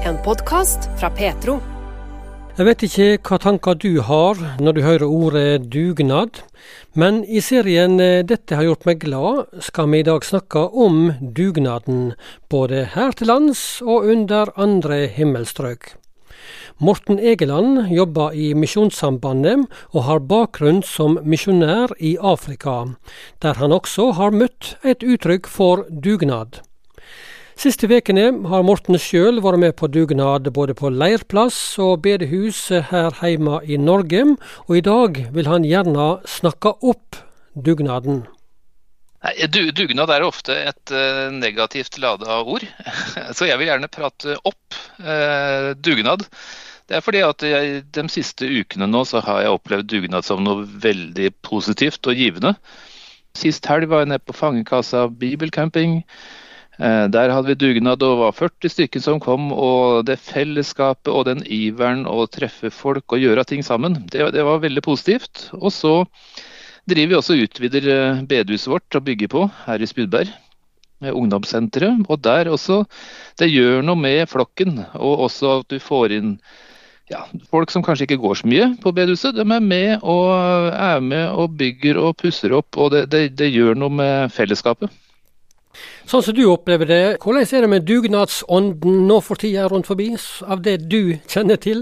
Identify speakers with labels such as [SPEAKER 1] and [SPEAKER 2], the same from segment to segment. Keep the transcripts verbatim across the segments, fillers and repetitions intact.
[SPEAKER 1] En podcast fra Petro.
[SPEAKER 2] Jeg vet ikke hva tanker du har når du hører ordet dugnad, men i serien «Dette har gjort meg glad» skal vi i dag snakke om dugnaden, både her til lands og under andre himmelstrøk. Morten Egeland jobber i Misjonssambandet og har bakgrunn som misjonær i Afrika, der han også har møtt et uttrykk for dugnad. Siste vekene har Morten selv vært med på dugnad både på leirplass og bedehus her hjemme i Norge, og i dag vil han gjerne snakke opp dugnaden.
[SPEAKER 3] Nei, dugnad er ofte et uh, negativt ladet ord, så jeg vil gjerne prate opp uh, dugnad. Det er fordi at jeg, de siste ukene nå så har jeg opplevd dugnad som noe veldig positivt og givende. Sist helg var jeg nede på Fangekassa Bibelcamping. Der hadde vi dugnad og var førti stykker som kom, og det fellesskapet og den iveren å treffe folk og gjøre ting sammen, det, det var veldig positivt. Og så driver vi også utvider bedehuset vårt og bygger på her i Spydberg, ungdomssenteret, og der også, det gjør noe med flokken, og også at du får inn ja, folk som kanskje ikke går så mye på bedehuset, de er med og er med og bygger og pusser opp, og det, det, det gjør noe med fellesskapet.
[SPEAKER 2] Sånn som du opplever det, hvordan er det med dugnadsånden nå for tida rundt forbi, av det du kjenner til?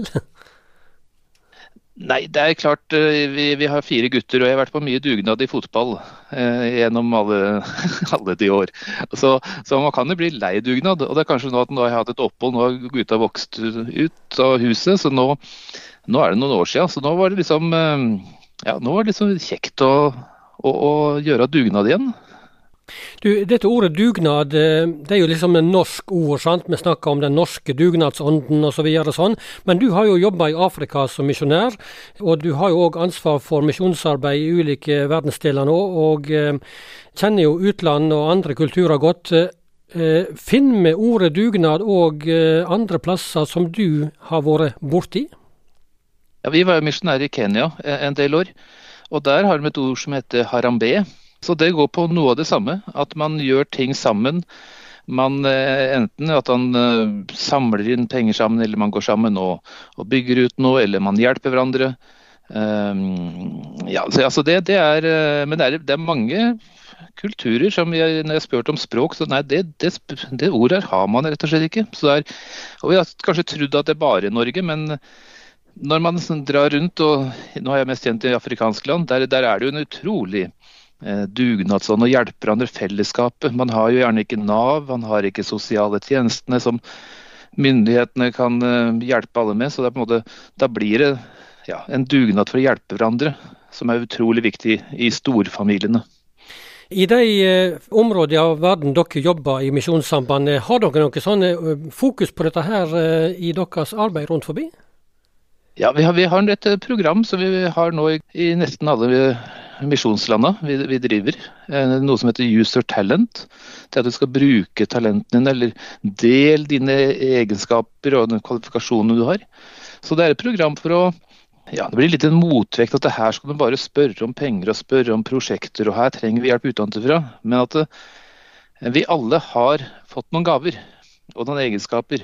[SPEAKER 3] Nei, det er klart, vi, vi har fire gutter, og jeg har vært på mye dugnad i fotball eh, gjennom alle, alle de år. Så, så man kan jo bli lei dugnad, og det er kanskje nå at nå har jeg hatt et opphold, nå har gutta vokst ut av huset, så nå, nå er det noen år siden, så nå var det liksom, ja, nå var det liksom kjekt å, å, å gjøre dugnad igjen.
[SPEAKER 2] Du, dette ordet dugnad, det er jo liksom en norsk ord, sant? Vi snakker om den norske dugnadsånden og så videre sånn, men du har jo jobbet i Afrika som misjonær, og du har jo også ansvar for misjonsarbeid i ulike verdensdeler nå, og eh, kjenner jo utland og andre kulturer godt. Eh, finn med ordet dugnad og eh, andre plasser som du har vært borti?
[SPEAKER 3] Ja, vi var misjonærer i Kenya en del år, og der har vi et ord som heter harambe. Så det går på noe av det samme, at man gjør ting sammen. Man, eh, enten at man eh, samler inn penger sammen, eller man går sammen og, og bygger ut noe, eller man hjelper hverandre. Um, ja, så, altså det, det er, men det er, det er mange kulturer som jeg, når jeg spurte om språk, så nei, det, det, det ordet her har man rett og slett ikke. Så det er, og vi har kanskje trodd at det er bare Norge, men når man drar rundt, og nå har jeg mest kjent i afrikanske land, der, der er det jo en utrolig dugnadsånd og hjelper andre fellesskapet. Man har jo gjerne ikke Nav, man har ikke sosiale tjenestene som myndighetene kan hjelpe alle med, så det er på en måte, da blir det ja, en dugnad for å hjelpe hverandre, som er utrolig viktig i storfamiliene.
[SPEAKER 2] I de eh, områdene av verden dere jobber i Misjonssambandet, har dere noe sånne fokus på dette her eh, i deres arbeid rundt forbi?
[SPEAKER 3] Ja, vi har, vi har et program som vi har nå i, i nesten alle misjonslanda vi, vi driver, noe som heter User Talent, til at du skal bruke talentene dine, eller del dine egenskaper og den kvalifikasjonen du har. Så det er et program for å, ja, det blir litt en motvekt at det her skal du bare spørre om penger og spørre om prosjekter, og her trenger vi hjelp utenfra, men at det, vi alle har fått noen gaver og noen egenskaper,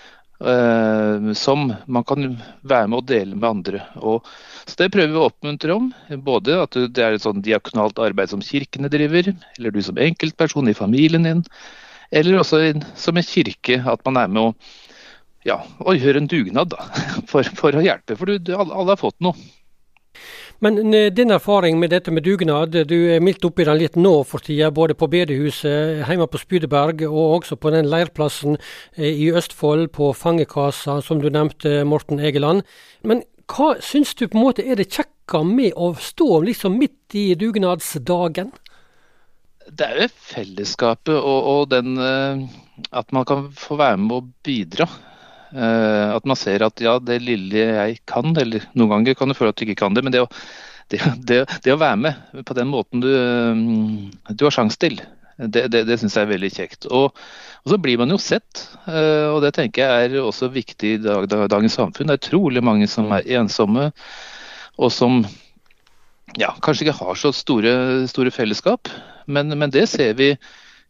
[SPEAKER 3] Uh, som man kan være med og dele med andre. Og, så det prøver vi å oppmuntre om, både at det er et sånn diakonalt arbeid som kirkene driver, eller du som enkeltperson i familien din, eller også in, som en kirke, at man er med å, ja, å gjøre en dugnad da, for, for å hjelpe, for du, alle, alle har fått noe.
[SPEAKER 2] Men din erfaring med dette med dugnad, du er mildt oppi den litt nå for tida, både på bedehuset hjemme på Spydeberg, og også på den leirplassen i Østfold på Fangekassa, som du nevnte, Morten Egeland. Men hva syns du på en måte er det kjekka med å stå liksom midt i dugnadsdagen?
[SPEAKER 3] Det er jo fellesskapet og, og den, at man kan få være med og bidra. Uh, at man ser at ja, det lille jeg kan, eller noen ganger kan du føle at du ikke kan det, men det å, det, det, det å være med på den måten du, du har sjans til, det, det, det synes jeg er veldig kjekt. Og, og så blir man jo sett, uh, og det tenker jeg er også viktig i dag, dagens samfunn. Det er utrolig mange som er ensomme, og som ja, kanskje ikke har så store, store fellesskap, men, men det ser vi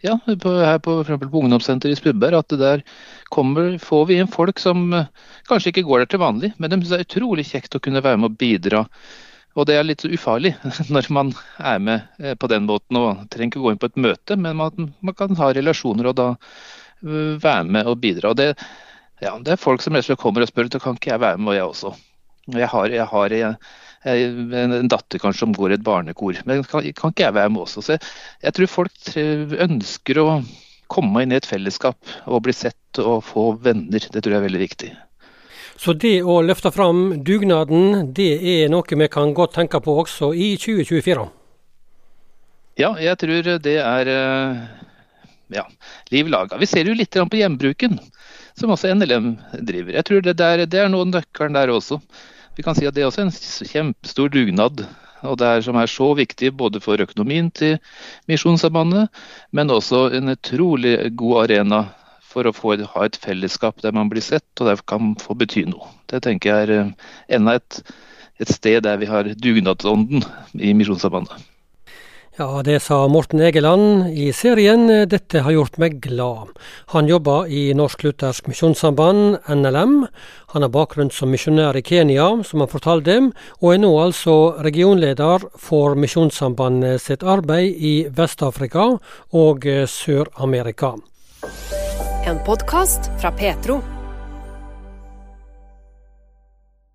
[SPEAKER 3] Ja, på, her på, for eksempel på ungdomssenter i Spudberg, at det der kommer, får vi inn folk som eh, kanskje ikke går der til vanlig, men de synes det er utrolig kjekt å kunne være med og bidra. Og det er litt så ufarlig når man er med eh, på den måten, og trenger ikke gå inn på et møte, men man, man kan ha relasjoner og da uh, være med og bidra. Og det, ja, det er folk som rett og slett kommer og spør, da kan ikke jeg være med, og jeg også. Jeg har, jeg har jeg, en datter kanskje som går i et barnekor, men kan, kan ikke jeg være med også. Så jeg, jeg tror folk ønsker å komme inn i et fellesskap og bli sett og få venner. Det tror jeg er veldig viktig.
[SPEAKER 2] Så det å løfte fram dugnaden, det er noe vi kan godt tenke på også i tjue tjuefire?
[SPEAKER 3] Ja, jeg tror det er ja, liv laga. Vi ser jo litt på hjembruken, som også N L M driver. Jeg tror det, der, det er noen nøkkelen der også. Vi kan si at det er også en kjempestor dugnad, og det er, som er så viktig både for økonomien til Misjonssambandet, men også en utrolig god arena for å få, ha et fellesskap der man blir sett, og der kan få bety noe. Det tenker jeg er enda et, et sted der vi har dugnadsånden i Misjonssambandet.
[SPEAKER 2] Ja, det sa Morten Egeland i serien «Dette har gjort meg glad». Han jobber i Norsk Luthersk Misjonssamband, N L M. Han har bakgrunn som misjonær i Kenya, som han fortalte dem, og er nå altså regionleder for Misjonssambandet sitt arbeid i Vest-Afrika og Sør-Amerika.
[SPEAKER 1] En podcast fra Petro.